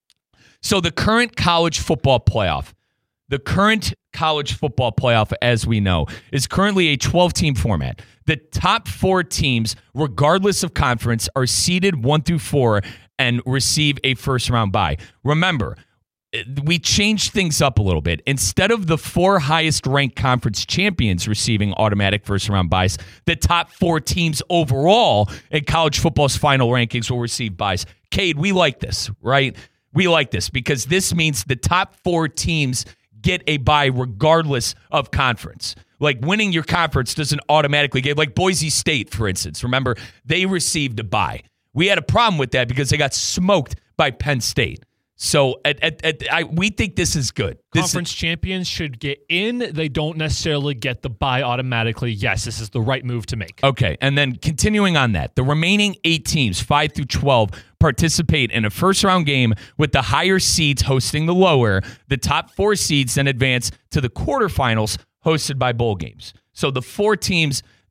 S1: So the current college football playoff, the current college football playoff, as we know, is currently a twelve-team format. The top four teams, regardless of conference, are seeded one through four and receive a first-round bye. Remember, we changed things up a little bit. Instead of the four highest-ranked conference champions receiving automatic first-round byes, the top four teams overall in college football's final rankings will receive byes. Cade, we like this, right? We like this because this means the top four teams get a bye regardless of conference. Like winning your conference doesn't automatically get, like Boise State, for instance. Remember, they received a bye. We had a problem with that because they got smoked by Penn State. So at, at, at, I, we think this is good. This
S2: Conference
S1: is,
S2: champions should get in. They don't necessarily get the bye automatically. Yes, this is the right move to make.
S1: Okay, and then continuing on that, the remaining eight teams, five through twelve, participate in a first-round game with the higher seeds hosting the lower. The top four seeds then advance to the quarterfinals hosted by bowl games. So the four teams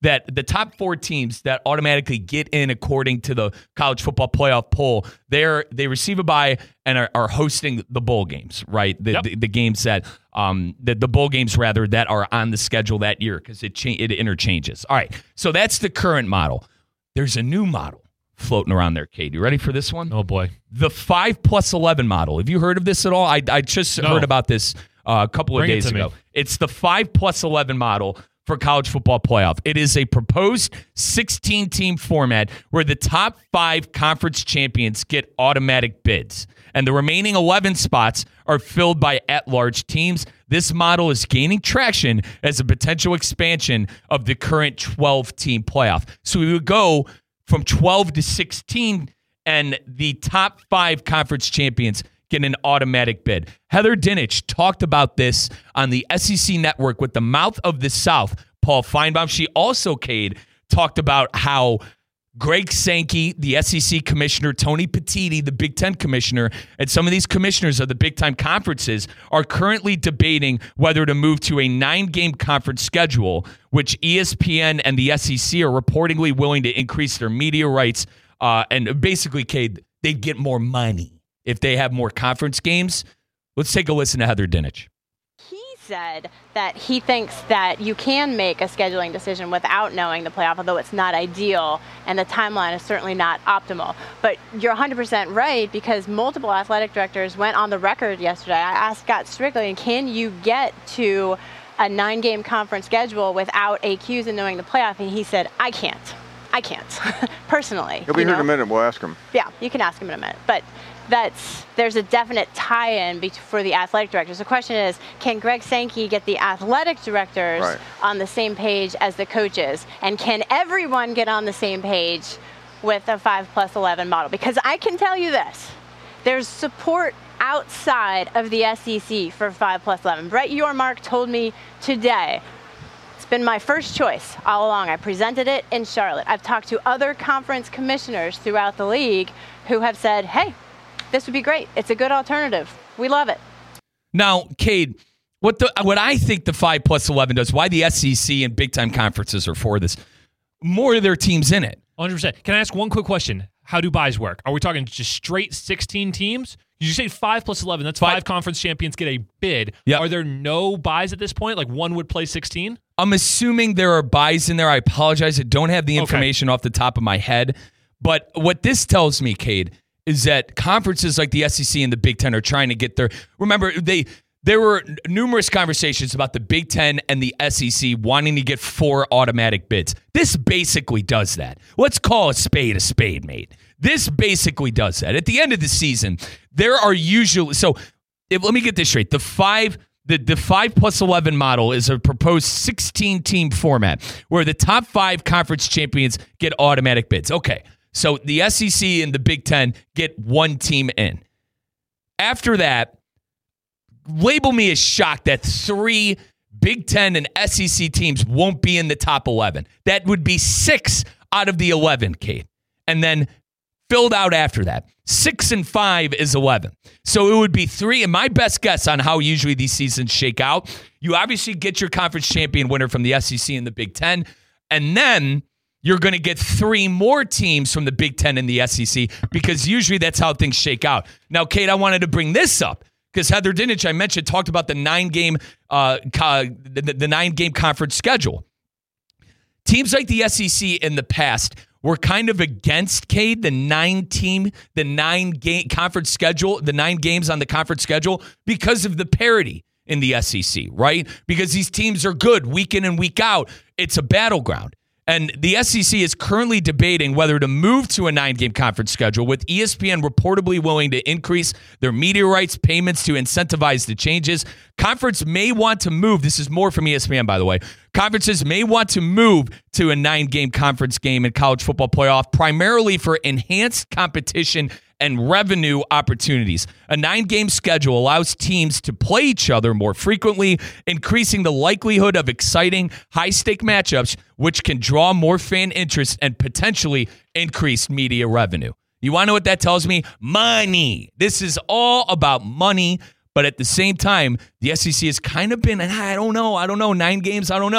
S1: that the top four teams that automatically get in according to the college football playoff poll, they're they receive a bye and are, are hosting the bowl games, right? The,
S2: yep.
S1: the, the games that um the, the bowl games rather that are on the schedule that year because it cha- it interchanges. All right, so that's the current model. There's a new model floating around there, Kate. You ready for this one?
S2: Oh boy,
S1: the five plus eleven model. Have you heard of this at all? I I just
S2: no.
S1: heard about this uh, a couple of
S2: Bring
S1: days
S2: it to
S1: ago.
S2: me.
S1: It's the five plus eleven model for college football playoff. It is a proposed sixteen-team format where the top five conference champions get automatic bids, and the remaining eleven spots are filled by at-large teams. This model is gaining traction as a potential expansion of the current twelve-team playoff. So we would go from twelve to sixteen, and the top five conference champions get an automatic bid. Heather Dinich talked about this on the S E C Network with the mouth of the South, Paul Feinbaum. She also, Cade, talked about how Greg Sankey, the S E C commissioner, Tony Petitti, the Big Ten commissioner, and some of these commissioners of the Big Time conferences are currently debating whether to move to a nine-game conference schedule, which E S P N and the S E C are reportedly willing to increase their media rights. Uh, and basically, Cade, they'd get more money if they have more conference games. Let's take a listen to Heather Dinich.
S4: He said that he thinks that you can make a scheduling decision without knowing the playoff, although it's not ideal, and the timeline is certainly not optimal. But you're one hundred percent right, because multiple athletic directors went on the record yesterday. I asked Scott Strickland, can you get to a nine-game conference schedule without A Qs and knowing the playoff? And he said, I can't. I can't, personally.
S5: He'll be
S4: you
S5: here
S4: know?
S5: in a minute. We'll ask him.
S4: Yeah, you can ask him in a minute. But that's there's a definite tie-in be- for the athletic directors. The question is, can Greg Sankey get the athletic directors
S5: right.
S4: on the same page as the coaches? And can everyone get on the same page with a five plus eleven model? Because I can tell you this, there's support outside of the S E C for five plus eleven. Brett Yormark told me today, it's been my first choice all along. I presented it in Charlotte. I've talked to other conference commissioners throughout the league who have said, hey, this would be great. It's a good alternative. We love it.
S1: Now, Cade, what the what I think the five plus eleven does, why the S E C and big time conferences are for this, more of their teams in it.
S2: one hundred percent. Can I ask one quick question? How do buys work? Are we talking just straight sixteen teams? Did you say five plus eleven? That's five, five conference champions get a bid.
S1: Yep.
S2: Are there no buys at this point? Like one would play sixteen?
S1: I'm assuming there are buys in there. I apologize. I don't have the information okay. off the top of my head. But what this tells me, Cade, is that conferences like the S E C and the Big Ten are trying to get their. Remember, they there were numerous conversations about the Big Ten and the S E C wanting to get four automatic bids. This basically does that. Let's call a spade a spade, mate. This basically does that. At the end of the season, there are usually so. If, let me get this straight: the five. The, the five plus eleven model is a proposed sixteen-team format where the top five conference champions get automatic bids. Okay, so the S E C and the Big Ten get one team in. After that, label me as shocked that three Big Ten and S E C teams won't be in the top eleven. That would be six out of the eleven, Kate. And then filled out after that. Six and five is eleven. So it would be three. And my best guess on how usually these seasons shake out, you obviously get your conference champion winner from the S E C and the Big Ten. And then you're going to get three more teams from the Big Ten and the S E C because usually that's how things shake out. Now, Kate, I wanted to bring this up because Heather Dinich, I mentioned, talked about the nine-game uh, co- the, the nine-game conference schedule. Teams like the S E C in the past were kind of against, Cade, the nine-team, the nine-game conference schedule, the nine games on the conference schedule because of the parity in the S E C, right? Because these teams are good week in and week out. It's a battleground. And the S E C is currently debating whether to move to a nine-game conference schedule, with E S P N reportedly willing to increase their media rights payments to incentivize the changes. Conference may want to move. This is more from E S P N, by the way. Conferences may want to move to a nine-game conference game in college football playoff, primarily for enhanced competition and revenue opportunities. A nine-game schedule allows teams to play each other more frequently, increasing the likelihood of exciting, high-stake matchups, which can draw more fan interest and potentially increase media revenue. You want to know what that tells me? Money. This is all about money, but at the same time, the S E C has kind of been, I don't know, I don't know, nine games, I don't know.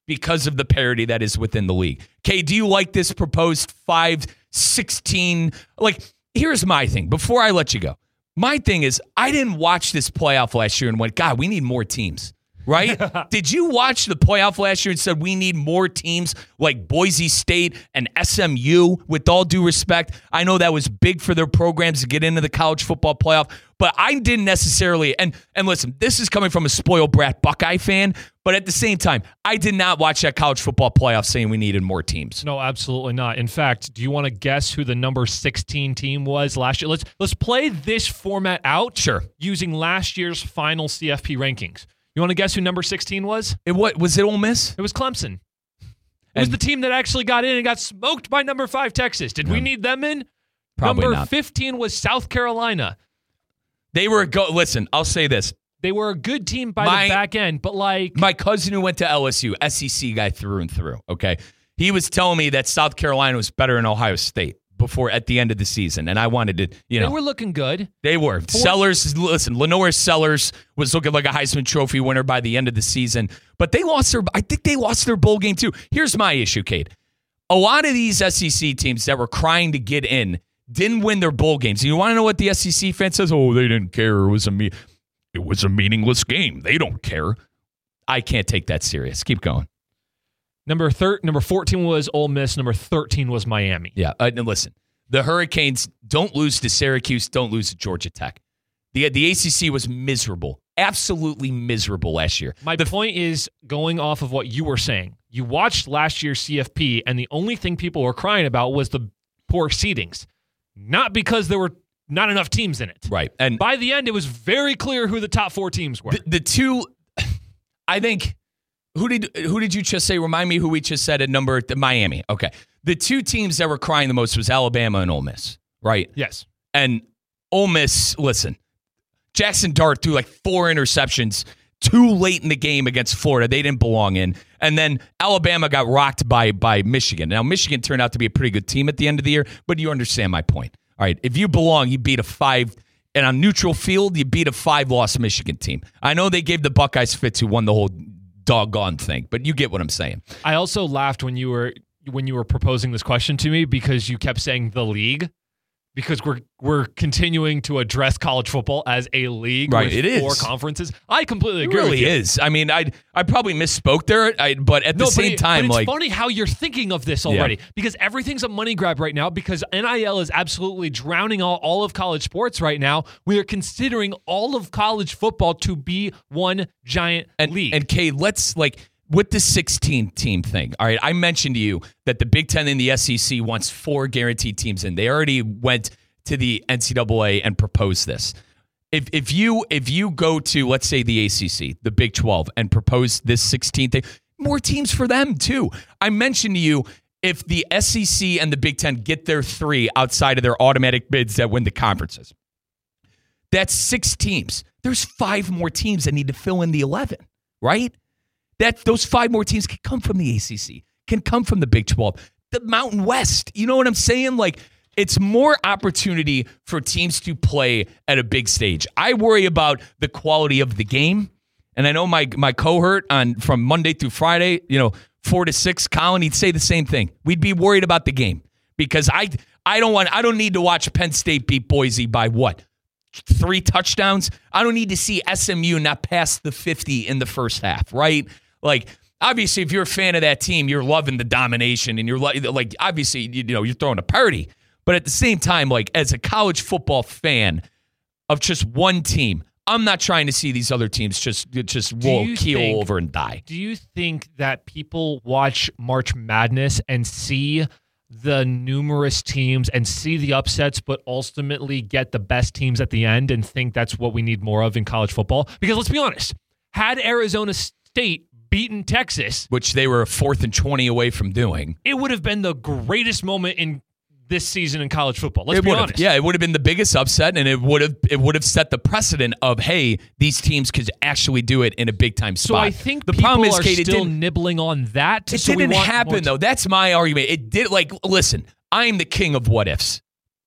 S1: because of the parity that is within the league. Kay, do you like this proposed five sixteen? Like, here's my thing. Before I let you go, my thing is I didn't watch this playoff last year and went, God, we need more teams. Right? Did you watch the playoff last year and said we need more teams like Boise State and S M U? With all due respect, I know that was big for their programs to get into the college football playoff, but I didn't necessarily. And and listen, this is coming from a spoiled brat Buckeye fan, but at the same time, I did not watch that college football playoff saying we needed more teams.
S2: No, absolutely not. In fact, do you want to guess who the number sixteen team was last year? Let's let's play this format out.
S1: Sure.
S2: Using last year's final C F P rankings. You want to guess who number sixteen was?
S1: It what was it Ole Miss?
S2: It was Clemson. It
S1: And-
S2: was the team that actually got in and got smoked by number five Texas. Did we need them in?
S1: Probably
S2: number
S1: not.
S2: fifteen was South Carolina.
S1: They were a go. Listen, I'll say this.
S2: They were a good team by
S1: My-
S2: the back end, but like
S1: My cousin who went to L S U, S E C guy through and through, okay? He was telling me that South Carolina was better than Ohio State before at the end of the season, and I wanted to, you know.
S2: they were looking good.
S1: They were. Sellers, listen, Lenore Sellers was looking like a Heisman Trophy winner by the end of the season, but they lost their, I think they lost their bowl game too. Here's my issue, Kate. A lot of these S E C teams that were crying to get in didn't win their bowl games. You want to know what the S E C fan says? Oh, they didn't care. It was a me- it was a meaningless game. They don't care. I can't take that serious. Keep going.
S2: Number thir- number fourteen was Ole Miss. Number thirteen was Miami.
S1: Yeah, uh, and listen, the Hurricanes don't lose to Syracuse, don't lose to Georgia Tech. The the A C C was miserable, absolutely miserable last year.
S2: My
S1: the,
S2: point is going off of what you were saying. You watched last year's C F P, and the only thing people were crying about was the poor seedings, not because there were not enough teams in it.
S1: Right, and
S2: By the end, it was very clear who the top four teams were.
S1: the, the two, I think, who did who did you just say? Remind me who we just said at number the Miami. Okay, the two teams that were crying the most was Alabama and Ole Miss. Right.
S2: Yes.
S1: And Ole Miss, listen, Jackson Dart threw like four interceptions too late in the game against Florida. They didn't belong in. And then Alabama got rocked by by Michigan. Now, Michigan turned out to be a pretty good team at the end of the year, but you understand my point. All right, if you belong, you beat a five, and on neutral field, you beat a five-loss Michigan team. I know they gave the Buckeyes fits who won the whole doggone thing, but you get what I'm saying.
S2: I also laughed when you were when you were proposing this question to me because you kept saying the league. Because we're we're continuing to address college football as a league
S1: Right,
S2: with
S1: it is.
S2: four conferences. I completely
S1: It
S2: agree
S1: really
S2: with you.
S1: is. I mean, I I probably misspoke there, I, but at the
S2: No, but
S1: same
S2: it-
S1: time,
S2: but it's
S1: like
S2: funny how you're thinking of this already because everything's a money grab right now because N I L is absolutely drowning all, all of college sports right now. We are considering all of college football to be one giant
S1: and,
S2: league.
S1: And Kay, let's like with the sixteen team thing. All right, I mentioned to you that the Big Ten and the S E C wants four guaranteed teams in. They already went to the N C double A and proposed this. If if you if you go to, let's say, the A C C, the Big twelve, and propose this sixteen thing, more teams for them too. I mentioned to you, if the S E C and the Big Ten get their three outside of their automatic bids that win the conferences, that's six teams. There's five more teams that need to fill in the eleven, right? That those five more teams can come from the A C C, can come from the Big twelve, the Mountain West. You know what I'm saying? Like, it's more opportunity for teams to play at a big stage. I worry about the quality of the game. And I know my my cohort on from Monday through Friday, you know, four to six, Colin, he'd say the same thing. We'd be worried about the game because I I don't want I don't need to watch Penn State beat Boise by what? Three touchdowns? I don't need to see S M U not pass the fifty in the first half, right? Like, obviously, if you're a fan of that team, you're loving the domination and you're like, like obviously, you know, you're throwing a party. But at the same time, like as a college football fan of just one team, I'm not trying to see these other teams just just roll keel
S2: think-
S1: over and die.
S2: Do you think that people watch March Madness and see the numerous teams and see the upsets, but ultimately get the best teams at the end and think that's what we need more of in college football? Because let's be honest, had Arizona State beaten Texas,
S1: Which they were a fourth and twenty away from doing.
S2: it would have been the greatest moment in this season in college football. Let's
S1: It
S2: be
S1: would have-
S2: honest.
S1: Yeah, it would have been the biggest upset, and it would have it would have set the precedent of, hey, these teams could actually do it in a big time spot.
S2: So I think
S1: the
S2: people
S1: problem is,
S2: are
S1: Kate, it
S2: still
S1: didn't,
S2: nibbling on that.
S1: it
S2: so we
S1: didn't
S2: want more
S1: happen
S2: t-
S1: though. That's my argument. It did. Like, listen, I'm the king of what ifs.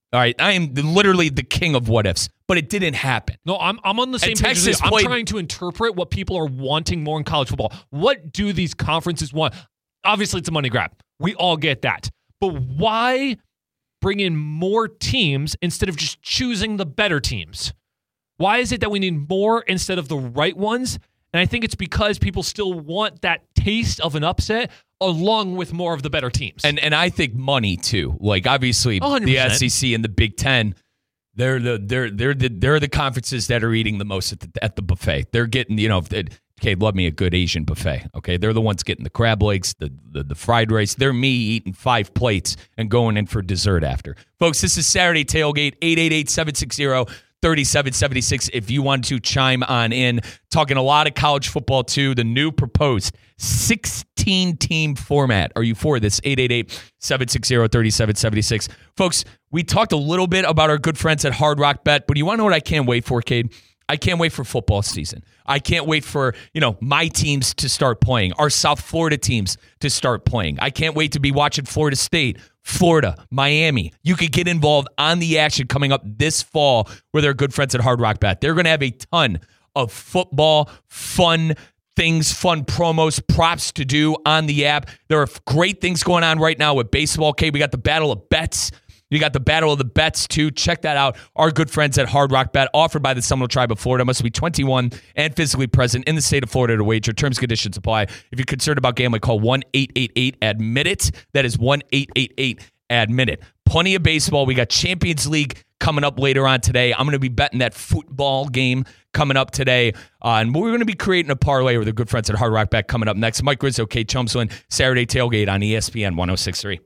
S1: All right, I am literally the king of what ifs, but it didn't happen.
S2: No, I'm I'm on the same
S1: And
S2: page as you.
S1: Texas
S2: I'm
S1: played-
S2: trying to interpret what people are wanting more in college football. What do these conferences want? Obviously, it's a money grab. We all get that. But why bring in more teams instead of just choosing the better teams? Why is it that we need more instead of the right ones? And I think it's because people still want that taste of an upset along with more of the better teams.
S1: And and I think money too. Like obviously
S2: one hundred
S1: the
S2: percent.
S1: S E C and the Big Ten, they're the they're they're the they're the conferences that are eating the most at the at the buffet. They're getting, you know, okay, love me a good Asian buffet. Okay, they're the ones getting the crab legs, the, the the fried rice. They're me eating five plates and going in for dessert after. Folks, this is Saturday Tailgate, eight eight eight, seven six zero, three seven seven six if you want to chime on in. Talking a lot of college football too, the new proposed sixteen-team format. Are you for this? eight eight eight, seven six zero, three seven seven six. Folks, we talked a little bit about our good friends at Hard Rock Bet, but you want to know what I can't wait for, Cade? I can't wait for football season. I can't wait for, you know, my teams to start playing, our South Florida teams to start playing. I can't wait to be watching Florida State, Florida, Miami. You could get involved on the action coming up this fall with our good friends at Hard Rock Bet. They're going to have a ton of football, fun things, fun promos, props to do on the app. There are great things going on right now with baseball. Okay, we got the Battle of Bets. You got the Battle of the Bets, too. Check that out. Our good friends at Hard Rock Bet, offered by the Seminole Tribe of Florida. Must be twenty-one and physically present in the state of Florida to wager. Terms and conditions apply. If you're concerned about gambling, call one eight eight eight, admit it. That is one eight eight eight, admit it. Plenty of baseball. We got Champions League coming up later on today. I'm going to be betting that football game coming up today. Uh, and we're going to be creating a parlay with our good friends at Hard Rock Bet coming up next. Mike Rizzo, Kate Chumsland, Saturday Tailgate on E S P N one oh six point three.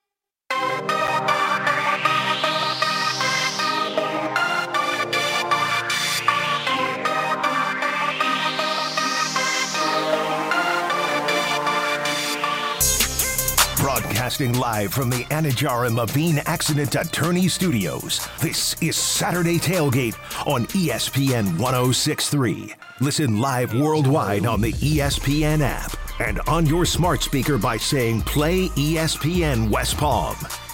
S3: Broadcasting live from the Anajar and Levine Accident Attorney Studios, this is Saturday Tailgate on E S P N one oh six point three. Listen live worldwide on the E S P N app and on your smart speaker by saying play E S P N West Palm.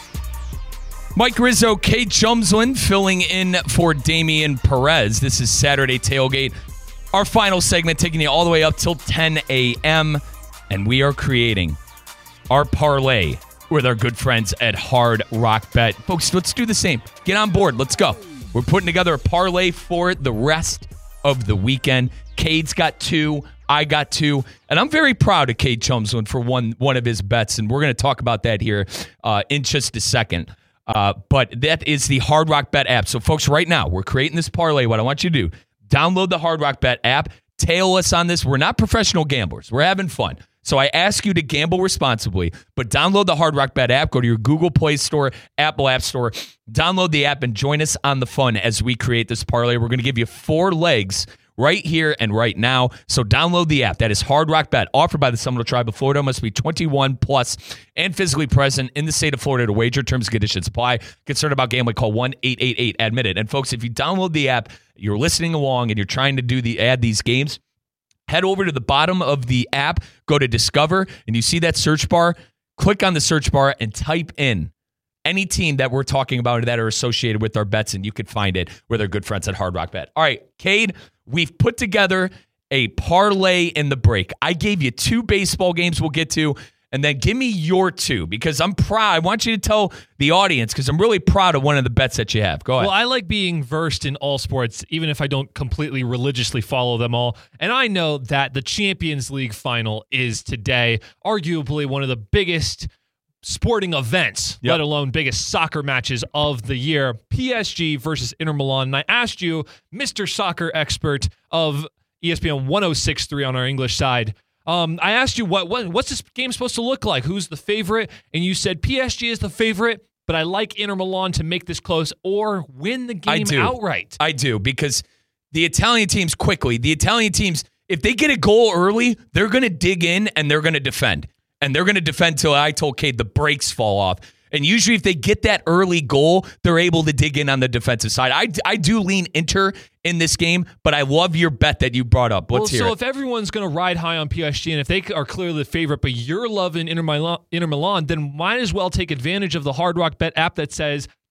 S1: Mike Rizzo, Kate Chumsland filling in for Damian Perez. This is Saturday Tailgate. Our final segment taking you all the way up till ten a.m. And we are creating our parlay with our good friends at Hard Rock Bet. Folks, let's do the same. Get on board. Let's go. We're putting together a parlay for the rest of the weekend. Cade's got two. I got two. And I'm very proud of Cade Chumsland for one, one of his bets, and we're going to talk about that here uh, in just a second. Uh, but that is the Hard Rock Bet app. So, folks, right now, we're creating this parlay. What I want you to do, download the Hard Rock Bet app. Tail us on this. We're not professional gamblers. We're having fun. So I ask you to gamble responsibly, but download the Hard Rock Bet app. Go to your Google Play Store, Apple App Store. Download the app and join us on the fun as we create this parlay. We're going to give you four legs right here and right now. So download the app. That is Hard Rock Bet, offered by the Seminole Tribe of Florida. Must be twenty-one plus and physically present in the state of Florida to wager. Terms and conditions apply. Concerned about gambling, call one eight eight eight, admit it. And folks, if you download the app, you're listening along and you're trying to do the add these games, head over to the bottom of the app, go to Discover, and you see that search bar. Click on the search bar and type in any team that we're talking about that are associated with our bets, and you can find it with our good friends at Hard Rock Bet. All right, Cade, we've put together a parlay in the break. I gave you two baseball games we'll get to, and then give me your two, because I'm proud. I want you to tell the audience, because I'm really proud of one of the bets that you have. Go ahead.
S2: Well, I like being versed in all sports, even if I don't completely religiously follow them all. And I know that the Champions League final is today, arguably one of the biggest sporting events,
S1: Yep.
S2: let alone biggest soccer matches of the year. P S G versus Inter Milan. And I asked you, Mister Soccer expert of E S P N one oh six point three on our English side, Um, I asked you, what, what what's this game supposed to look like? Who's the favorite? And you said P S G is the favorite, but I like Inter Milan to make this close or win the
S1: I
S2: game
S1: do.
S2: outright.
S1: I do, because the Italian teams quickly, the Italian teams, if they get a goal early, they're going to dig in and they're going to defend. And they're going to defend till, I told Cade, the brakes fall off. And usually if they get that early goal, they're able to dig in on the defensive side. I, I do lean Inter in this game, but I love your bet that you brought up. Let's
S2: well,
S1: hear
S2: so
S1: it.
S2: if everyone's going to ride high on P S G, and if they are clearly the favorite, but you're loving Inter Milan, Inter Milan, then might as well take advantage of the Hard Rock Bet app that says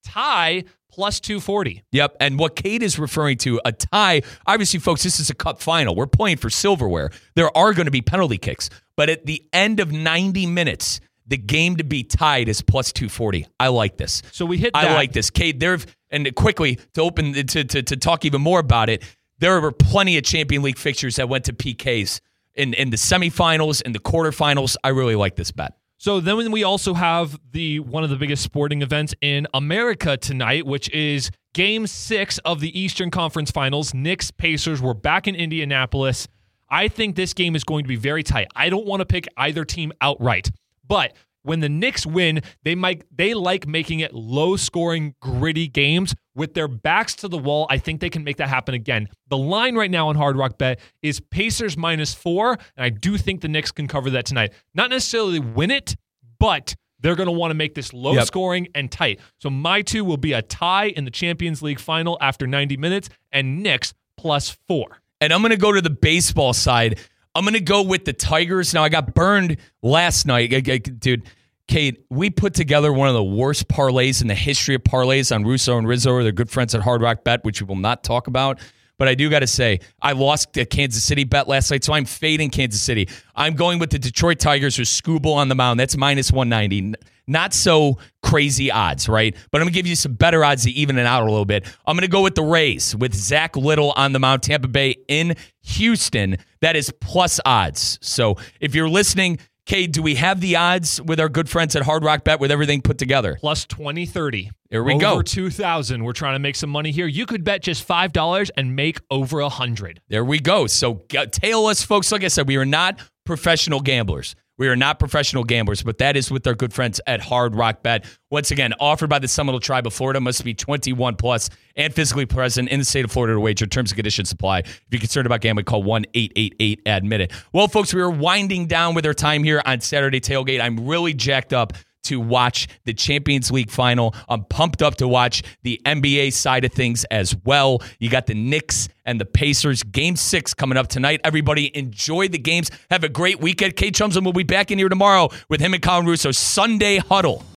S2: tie plus two forty.
S1: Yep, and what Kate is referring to, a tie, obviously, folks, this is a cup final. We're playing for silverware. There are going to be penalty kicks, but at the end of ninety minutes, the game to be tied is plus two forty. I like this.
S2: So we hit that.
S1: I like this. Kate, there, and quickly, to open, to, to, to talk even more about it, there were plenty of Champion League fixtures that went to P Ks in, in the semifinals, in the quarterfinals. I really like this bet.
S2: So then we also have the one of the biggest sporting events in America tonight, which is Game six of the Eastern Conference Finals. Knicks Pacers. We're back in Indianapolis. I think this game is going to be very tight. I don't want to pick either team outright, but when the Knicks win, they might they like making it low-scoring, gritty games with their backs to the wall. I think they can make that happen again. The line right now on Hard Rock Bet is Pacers minus four, and I do think the Knicks can cover that tonight. Not necessarily win it, but they're going to want to make this low-scoring yep. and tight. So my two will be a tie in the Champions League final after ninety minutes, and Knicks plus four.
S1: And I'm going to go to the baseball side. I'm going to go with the Tigers. Now, I got burned last night. Dude, Kate, we put together one of the worst parlays in the history of parlays on Russo and Rizzo. They're good friends at Hard Rock Bet, which we will not talk about. But I do got to say, I lost the Kansas City bet last night, so I'm fading Kansas City. I'm going with the Detroit Tigers with Skubal on the mound. That's minus one ninety. Not so crazy odds, right? But I'm going to give you some better odds to even it out a little bit. I'm going to go with the Rays with Zach Little on the mound, Tampa Bay in Houston. That is plus odds. So if you're listening, Kate, do we have the odds with our good friends at Hard Rock Bet with everything put together?
S2: Plus twenty thirty.
S1: Here we
S2: over
S1: go.
S2: Over two thousand. We're trying to make some money here. You could bet just five dollars and make over one hundred.
S1: There we go. So tail us, folks. Like I said, we are not professional gamblers. We are not professional gamblers, but that is with our good friends at Hard Rock Bet. Once again, offered by the Seminole Tribe of Florida, must be twenty-one plus and physically present in the state of Florida to wager. Terms and conditions apply. If you're concerned about gambling, call one eight eight eight admit it. Well, folks, we are winding down with our time here on Saturday Tailgate. I'm really jacked up to watch the Champions League final. I'm pumped up to watch the N B A side of things as well. You got the Knicks and the Pacers. Game six coming up tonight. Everybody enjoy the games. Have a great weekend. Kate Chumsman will be back in here tomorrow with him and Colin Russo. Sunday Huddle.